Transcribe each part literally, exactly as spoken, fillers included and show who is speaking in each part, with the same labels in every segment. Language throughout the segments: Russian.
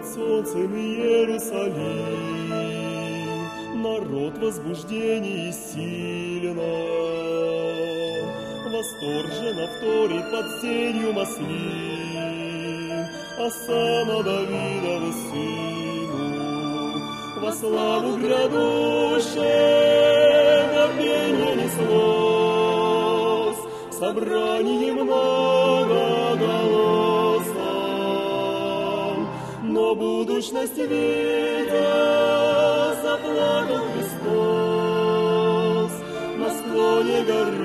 Speaker 1: под солнцем Иерусалим, народ возбуждений сильно, восторженно вторит под сенью маслин, осанна Давидову сыну, во славу грядущего пение неслось, в собрании многоголосом, но будущность видя, заплакал Христос на склоне горы.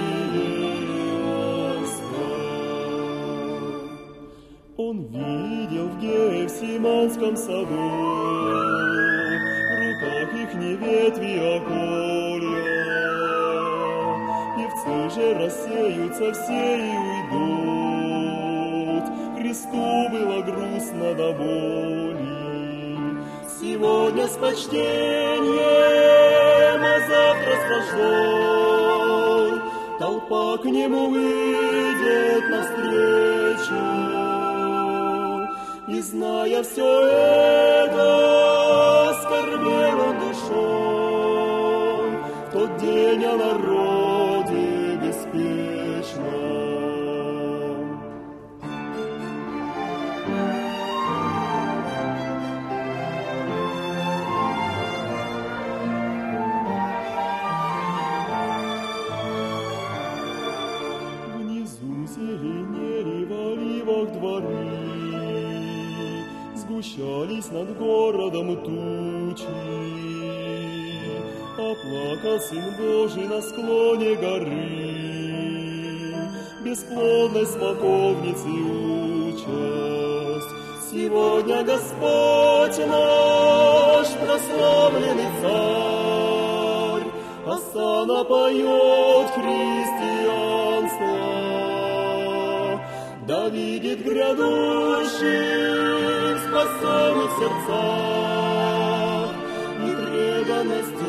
Speaker 1: Он видел в Гефсиманском саду, в руках их не ветви, а колья. Певцы же рассеются все и уйдут. Христу было грустно до боли. Сегодня с почтением, а завтра с враждой толпа к нему выйдет навстречу. И, зная все это, скорбел он душой в тот день о народе беспечном. Внизу зеленели в оливах дворы, сгущались над городом тучи, оплакал Сын Божий на склоне горы, бесплодной смоковницы участь. Сегодня Господь наш, прославленный Царь, осанна поет христианство, да видит грядущий спасенных сердцах и преданность